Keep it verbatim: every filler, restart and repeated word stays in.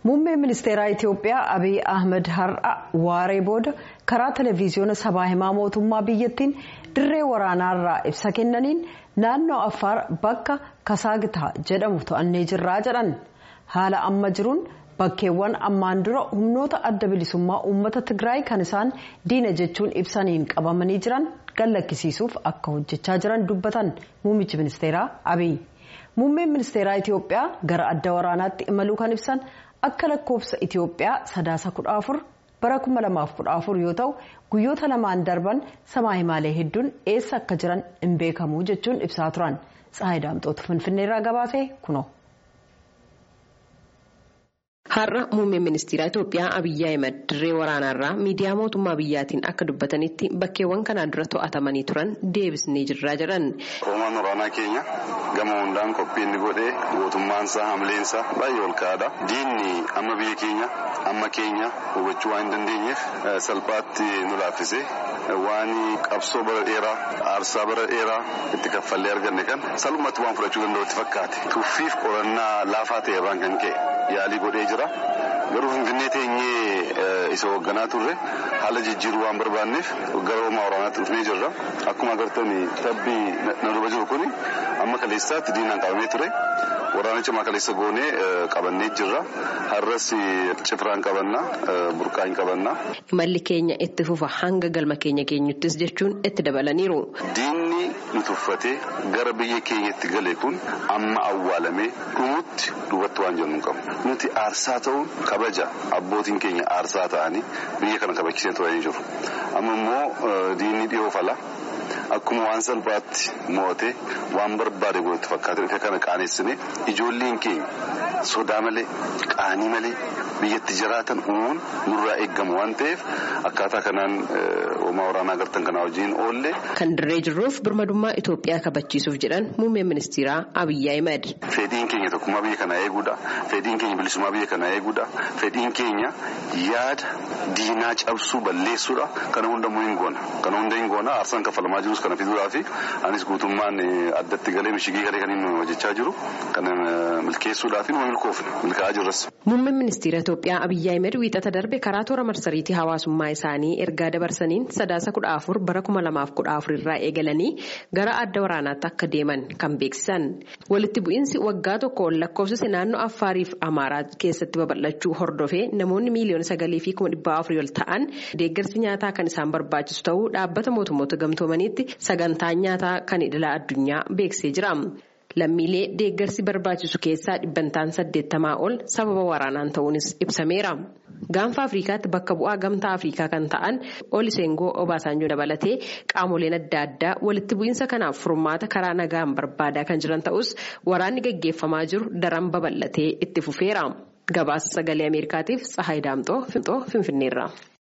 Muummeen ministeeraa Itiyoophiyaa Abiy Ahmed har'a waaree booda karaa televiziyoona sabaa himaa mootummaa biyyattiin dirree waraanaarraa ibsa kennaniin naannoo Affaar bakka Kasaagtaa jedhamu to'annee jirraa jedhan. Haala amma jiruun bakkeewwan ammaan dura humnoota adda bilisummaa uummata Tigraay kan isaan diina jechuun ibsaniin qabamanii jiran gallakkisiisuuf akka hojjechaa jiran dubbatan muummichi ministeeraa Abiy. Muummeen ministeeraa Itiyoophiyaa gara adda waraanaatti imaluu kan ibsan akka lakkoofsa Itiyoophiyaa sadaasa kudha afur bara kuma lamaaf kudha afur yoo ta'u guyyoota lamaan darban sabaa himaalee hedduun eessa akka jiran hin beekamu jechuun ibsaa turan. Tsahaay Daamxootu Finfinneerraa gabaasee kunoo. Har'a muummeen ministeeraa Itiyoophiyaa Abiy Ahmed dirree waraanaarraa miidiyaa mootummaa biyyaatiin akka dubbatanitti bakkeewwan kanaan dura to'atamanii turan deebisnee jirraa jedhan. Hoomaan waraanaa keenya gama hundaan qophii inni godhee gootummaansaa hamleensaa baay'ee ol ka'aadha. Diinni amma biyya keenya amma keenya hubachuu waan hin dandeenyeef salphaatti nu laaffise waan qabsoo bara dheeraa aarsaa bara dheeraa itti kaffallee arganne kan salphumatti waan fudhachuu danda'utti fakkaate. Tuffiif qorannaa laafaa ta'e irraan kan ka'e yaalii godhee jira. Garuu Finfinnee teenyee isa hoogganaa turre haala jijjiiruu waan barbaanneef gara hoomaa waraanaatti dhufnee jirra. Akkuma agartanii tabbii na duuba jiru kuni amma kaleessaatti diinaan qabamee ture. Waraanicha makaleessa goonee qabannee jirra. Har'as cifraan qabannaa, burqaan qabannaa. Imalli keenya itti fufa hanga galma keenya keenyuttis jechuun itti dabalaniiru. Diinni nu tuffatee gara biyya keenyatti gale kun amma awwaalamee dhumutti duubatti waan jennu qabu. Nuti aarsaa ta'uun kabaja abbootiin keenya aarsaa ta'anii biyya kana kabachiisee turanii jiru. Amma immoo diinni dhiyoo fala. Akkuma waan salphaatti mo'atee waan barbaade godhatti fakkaate kana qaaneessine ijoolleen keenya sodaa malee qaanii malee biyyatti jiraatan uumuun nurraa eegamu waan ta'eef akkaataa kanaan hoomaa waraanaa agartan kanaa wajjin oolle. Kan dirree jirruuf birmadummaa Itoophiyaa kabachiisuuf jedhan muummeen ministeeraa Abiy Ahmed. Fedhiin keenya tokkummaa biyya kanaa eeguudha. Fedhiin keenya bilisummaa biyya kanaa eeguudha. Fedhiin keenya yaada diinaa cabsuu balleessuudha. Kana hundamuu hin goona. Kana hunda hin goona. Aarsaan kaffalamaa jirus kana fiduudhaa fi anis guutummaan addatti galee mishigii galee kan inni hojjechaa jiru kana milkeessuudhaa fi nama milkoofne milkaa'aa jirras. Muummeen ministeera Itoophiyaa Abiy Ahmed wiixata darbe karaa toora marsariitii hawaasummaa isaanii ergaa dabarsaniin sadaasa kudha afur bara kuma lamaaf kudha afur irraa eegalanii gara adda waraanaatti akka deeman kan beeksisan. Walitti bu'iinsi waggaa tokko ol lakkoofsise naannoo Affaariif Amaaraa keessatti babal'achuu hordofee namoonni miiliyoona sagalii fi kuma dhibba afurii ol ta'an deeggarsi nyaataa kan isaan barbaachisu ta'uu dhaabbata mootummoota gamtoomaniitti sagantaan nyaataa kan idilaa addunyaa beeksisee jira. Lammiilee deeggarsi barbaachisu keessaa dhibbantaan saddeettamaa ol sababa waraanaan ta'uunis ibsameera. Gaanfa Afriikaatti bakka bu'aa gamtaa Afriikaa kan ta'an Olusegun Obasanjoo dabalatee qaamoleen adda addaa walitti bu'iinsa kanaaf furmaata karaa nagaan barbaadaa kan jiran ta'us waraanni gaggeeffamaa jiru daran babal'atee itti fufeera. Gabaasa sagalee Ameerikaatiif Tsahaay Daamxoo Finfinneerraa.